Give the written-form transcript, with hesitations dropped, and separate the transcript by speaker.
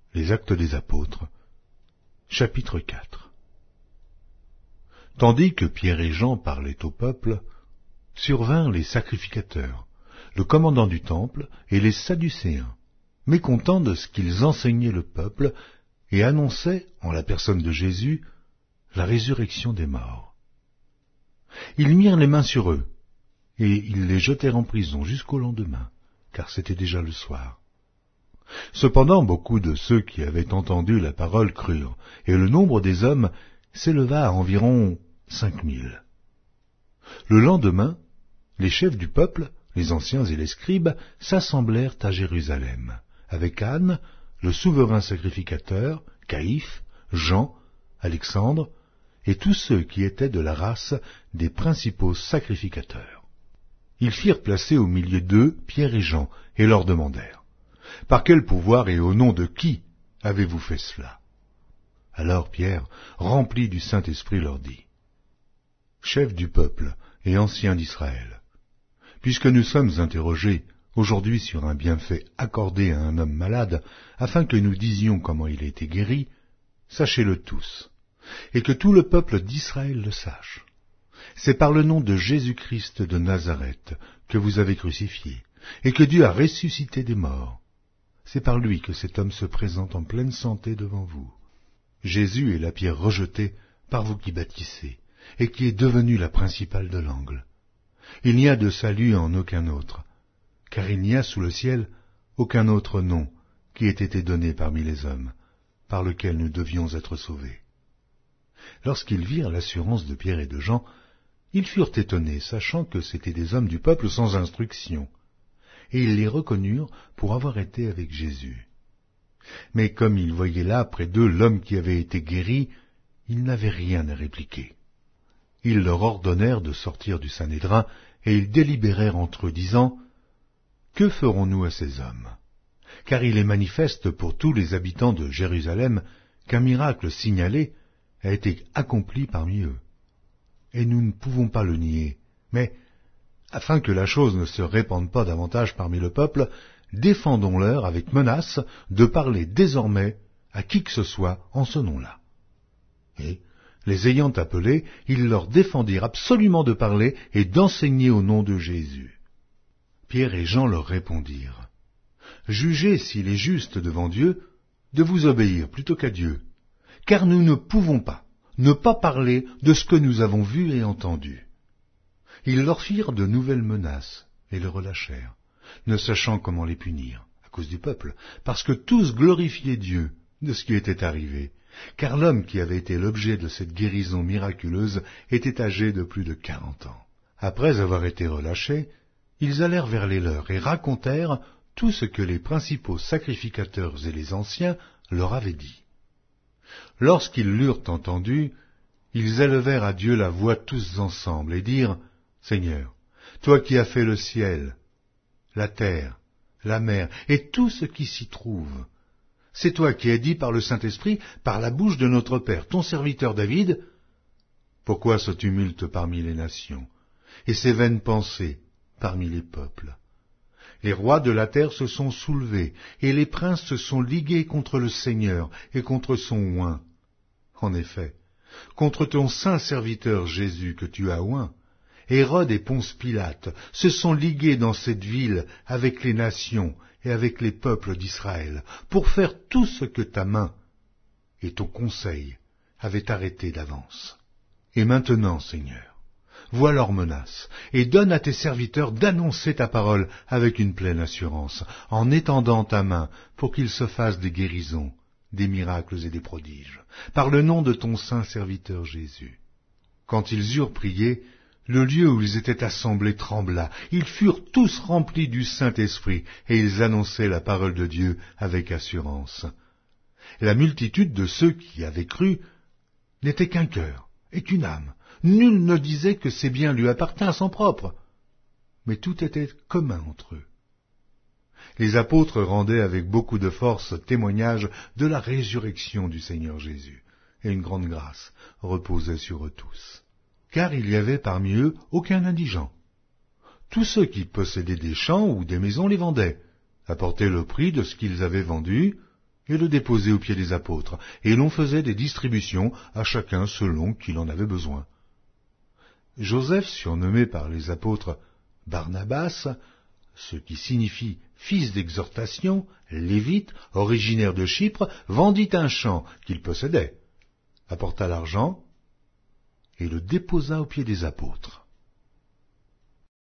Speaker 1: Les Actes des Apôtres, chapitre 4. Tandis que Pierre et Jean parlaient au peuple, survinrent les sacrificateurs, le commandant du temple et les Sadducéens, mécontents de ce qu'ils enseignaient le peuple et annonçaient, en la personne de Jésus, la résurrection des morts. Ils mirent les mains sur eux, et ils les jetèrent en prison jusqu'au lendemain, car c'était déjà le soir. Cependant, beaucoup de ceux qui avaient entendu la parole crurent, et le nombre des hommes s'éleva à environ 5000. Le lendemain, les chefs du peuple, les anciens et les scribes, s'assemblèrent à Jérusalem, avec Anne, le souverain sacrificateur, Caïphe, Jean, Alexandre, et tous ceux qui étaient de la race des principaux sacrificateurs. Ils firent placer au milieu d'eux Pierre et Jean, et leur demandèrent: « Par quel pouvoir et au nom de qui avez-vous fait cela ?» Alors Pierre, rempli du Saint-Esprit, leur dit: « Chefs du peuple et anciens d'Israël, puisque nous sommes interrogés aujourd'hui sur un bienfait accordé à un homme malade, afin que nous disions comment il a été guéri, sachez-le tous, et que tout le peuple d'Israël le sache. C'est par le nom de Jésus-Christ de Nazareth que vous avez crucifié, et que Dieu a ressuscité des morts. C'est par lui que cet homme se présente en pleine santé devant vous. Jésus est la pierre rejetée par vous qui bâtissez, et qui est devenue la principale de l'angle. Il n'y a de salut en aucun autre, car il n'y a sous le ciel aucun autre nom qui ait été donné parmi les hommes, par lequel nous devions être sauvés. » Lorsqu'ils virent l'assurance de Pierre et de Jean, ils furent étonnés, sachant que c'étaient des hommes du peuple sans instruction, et ils les reconnurent pour avoir été avec Jésus. Mais comme ils voyaient là près d'eux l'homme qui avait été guéri, ils n'avaient rien à répliquer. Ils leur ordonnèrent de sortir du Sanhédrin, et ils délibérèrent entre eux, disant: « Que ferons-nous à ces hommes ? Car il est manifeste pour tous les habitants de Jérusalem qu'un miracle signalé a été accompli parmi eux. Et nous ne pouvons pas le nier, mais, afin que la chose ne se répande pas davantage parmi le peuple, défendons-leur avec menace de parler désormais à qui que ce soit en ce nom-là. » Et, les ayant appelés, ils leur défendirent absolument de parler et d'enseigner au nom de Jésus. Pierre et Jean leur répondirent: « Jugez s'il est juste devant Dieu de vous obéir plutôt qu'à Dieu, car nous ne pouvons pas ne pas parler de ce que nous avons vu et entendu. » Ils leur firent de nouvelles menaces et le relâchèrent, ne sachant comment les punir, à cause du peuple, parce que tous glorifiaient Dieu de ce qui était arrivé, car l'homme qui avait été l'objet de cette guérison miraculeuse était âgé de plus de 40 ans. Après avoir été relâchés, ils allèrent vers les leurs et racontèrent tout ce que les principaux sacrificateurs et les anciens leur avaient dit. Lorsqu'ils l'eurent entendu, ils élevèrent à Dieu la voix tous ensemble et dirent: « Seigneur, toi qui as fait le ciel, la terre, la mer et tout ce qui s'y trouve, c'est toi qui as dit par le Saint-Esprit, par la bouche de notre Père, ton serviteur David: pourquoi ce tumulte parmi les nations, et ces vaines pensées parmi les peuples? Les rois de la terre se sont soulevés, et les princes se sont ligués contre le Seigneur et contre son oint. En effet, contre ton saint serviteur Jésus que tu as oint, Hérode et Ponce Pilate se sont ligués dans cette ville avec les nations et avec les peuples d'Israël, pour faire tout ce que ta main et ton conseil avaient arrêté d'avance. Et maintenant, Seigneur, vois leurs menaces, et donne à tes serviteurs d'annoncer ta parole avec une pleine assurance, en étendant ta main pour qu'ils se fassent des guérisons, des miracles et des prodiges, par le nom de ton saint serviteur Jésus. » Quand ils eurent prié, le lieu où ils étaient assemblés trembla. Ils furent tous remplis du Saint-Esprit, et ils annonçaient la parole de Dieu avec assurance. La multitude de ceux qui avaient cru n'était qu'un cœur et qu'une âme. Nul ne disait que ses biens lui appartinssent en propre, mais tout était commun entre eux. Les apôtres rendaient avec beaucoup de force témoignage de la résurrection du Seigneur Jésus, et une grande grâce reposait sur eux tous. Car il y avait parmi eux aucun indigent. Tous ceux qui possédaient des champs ou des maisons les vendaient, apportaient le prix de ce qu'ils avaient vendu, et le déposait aux pieds des apôtres, et l'on faisait des distributions à chacun selon qu'il en avait besoin. Joseph, surnommé par les apôtres Barnabas, ce qui signifie fils d'exhortation, lévite, originaire de Chypre, vendit un champ qu'il possédait, apporta l'argent et le déposa aux pieds des apôtres.